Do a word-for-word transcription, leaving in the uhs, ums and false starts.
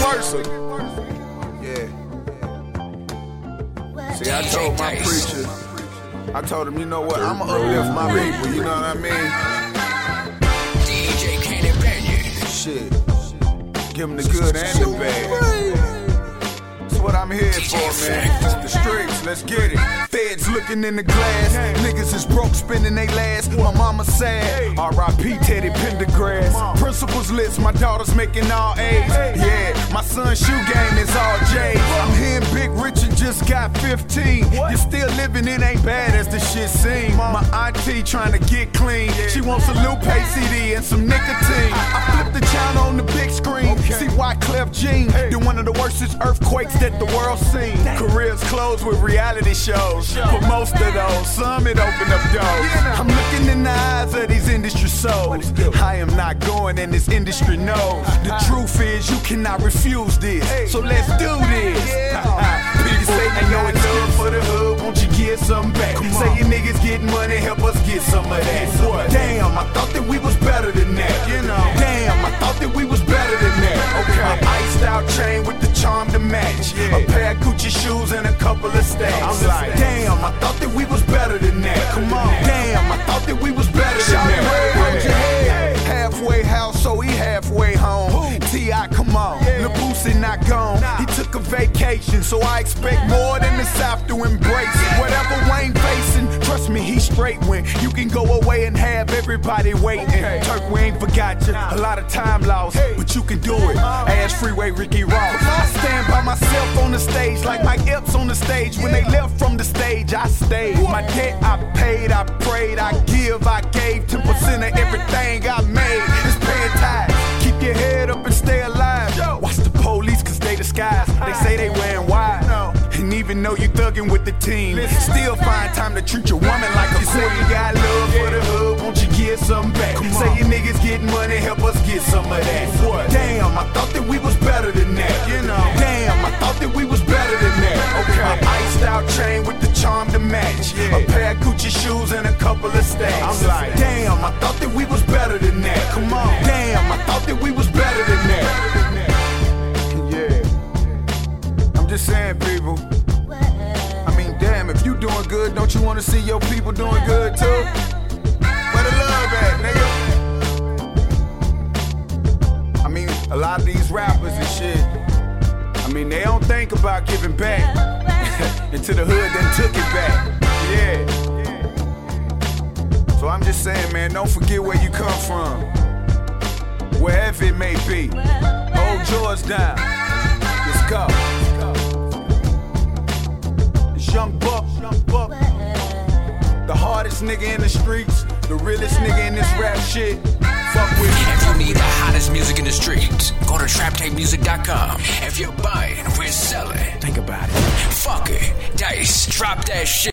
versa. Yeah. See, I told my preacher, I told him, you know what, I'ma uplift my people, you know what I mean? D J Kenny Bennett. Shit. Give him the good and the bad. That's what I'm here for, man. Just the streets, let's get it. Feds looking in the glass. Niggas is broke, spending they last. My mama sad. R I P Teddy Pendergrass. Principals list, my daughter's making all A's. Yeah, my son's shoe game is all J's. I'm hearing Big Richard just got fifteen. You still living, it ain't bad as the shit seems. My auntie trying to get clean. She wants a Lupe C D and some nicotine. I flip the channel on the big screen. See why Clef Jean did one of the worstest earthquakes that the world's seen. Careers closed with reality shows. For most of those, some it opened up doors. I'm looking in the eyes of these industry souls. I am not going, and this industry knows. The truth is, you cannot refuse this. So let's do this. People say you know it's love for the hood, won't you get some back? Say your niggas get money, help us get some of that. Damn, I thought that we was better than that. You know, damn, I thought that we was better than that. Okay, an iced out chain with the charm to match. A pair of Gucci shoes and a couple of stacks. I'm like, damn, I thought that we was better than that. Come on, damn, I thought that we was better than that. Halfway house, so he halfway home. T I, come on, Lil Boosie not gone. He took a vacation, so I expect more than the South to embrace it. Whatever Wayne facing, trust me, he straight when you can go away and have everybody waiting. Turk, we ain't forgot you. A lot of time lost, but you can do it. Ass Freeway Ricky Ross. I stand by myself on the stage like Mike Epps on the stage. When they left from the stage, I stayed. My debt I paid, I prayed, I give, I gave. ten percent of everything I made is paying tithes. Keep your head up and stay alive. Watch the police cause they disguise. They say they wearing wide. And even though you thuggin' with the team, still find time to treat your woman like a queen. Say you got love for the hood, won't you get some back? Say your niggas get money, help us get some of that. Damn, I thought that we was better than that. You know, damn, I thought that we was better than that. Okay, an iced out chain with the charm to match. A pair of Gucci shoes and a couple of stacks. I'm like, damn, I thought that we was better than that. Come on, damn, I thought that we was better than that. Yeah, I'm just saying, people. I mean, damn, if you doing good, don't you want to see your people doing good too? Where the love at, nigga? I mean, a lot of these rappers and shit, I mean, they don't think about giving back until the hood then took it back. Yeah. So I'm just saying, man, don't forget where you come from, wherever it may be. Hold yours down. Let's go. It's Young Buck, Young Buck, the hardest nigga in the streets, the realest nigga in this rap shit. Fuck with me. If you need the hottest music in the streets, go to trap tape music dot com. If you're buying, we're selling. Think about it. Fuck it. Dice, drop that shit.